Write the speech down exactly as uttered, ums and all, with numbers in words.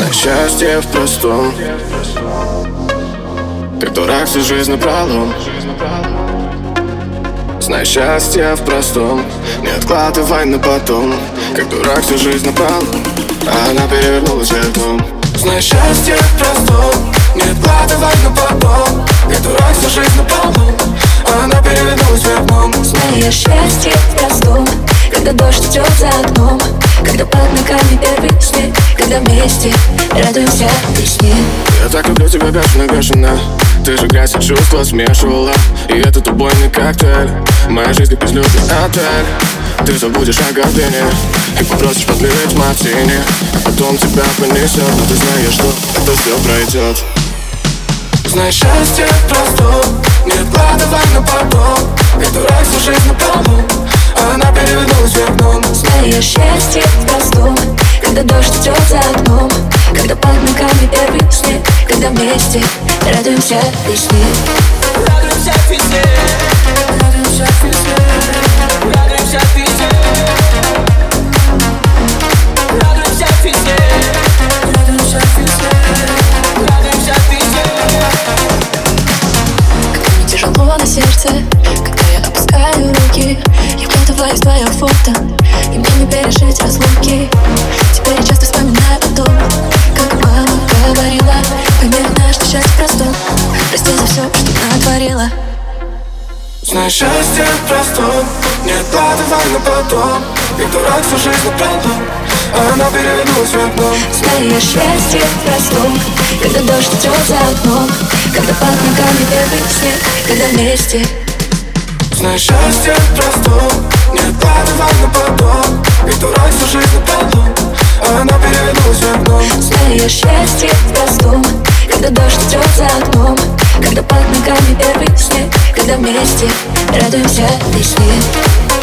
Знай счастье в простом, как дурак всю жизнь напролом. Знай счастье в простом, не откладывай на потом, как дурак всю жизнь напролом, а она перевернулась вверх дном. Знай счастье в простом, не откладывай на потом, как дурак всю жизнь напролом, а она перевернулась вверх дном. Знай счастье в простом, когда дождь идет за окном, когда под ногами первый снег, когда вместе радуемся весне. Я так люблю тебя бешено-бешено, ты же грязь и чувства смешивала, и этот убойный коктейль, моя жизнь как безлюдный отель. Ты забудешь о гордыне и попросишь подлить мартини, а потом тебя понесет, но ты знаешь, что это все пройдет. Знай счастье в простом, не откладывай на потом, как дурак всю жизнь напролом, а она перевернулась вверх дном. Знай счастье в простом, когда дождь идет за окном, когда под ногами первый снег, когда вместе радуемся весне. Радуемся весне, радуемся весне, радуемся весне, радуемся весне, радуемся весне, радуемся весне. Когда мне тяжело на сердце, когда я опускаю руки, я вкладываюсь в твое фото, и мне не пережить разлуки. Теперь я часто вспоминаю о том, как мама говорила: пойми однажды счастье в простом, прости за все, что натворила. Знай счастье в простом, не откладывай на потом, как дурак всю жизнь напролом, а она перевернулась вверх дном. Знай счастье в простом, когда дождь идет за окном, когда под ногами первый снег, когда вместе. Знай счастье в простом, не откладывай на потом, как дурак всю жизнь напролом, а она перевернулась вверх дном. Знай счастье в простом, когда дождь идет за окном, когда под ногами первый снег, когда вместе радуемся весне.